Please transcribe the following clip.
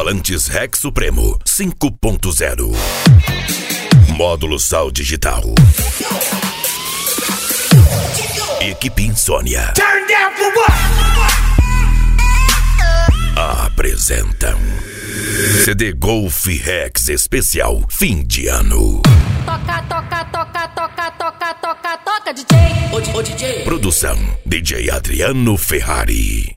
Alto-falantes Rex Supremo 5.0. Módulo Sal Digital. Equipe Insônia Turn down for what? apresentam CD Golf Rex Especial Fim de Ano. Toca, toca, toca, toca, toca, toca, toca, DJ. Ô DJ. Produção DJ Adriano Ferrari.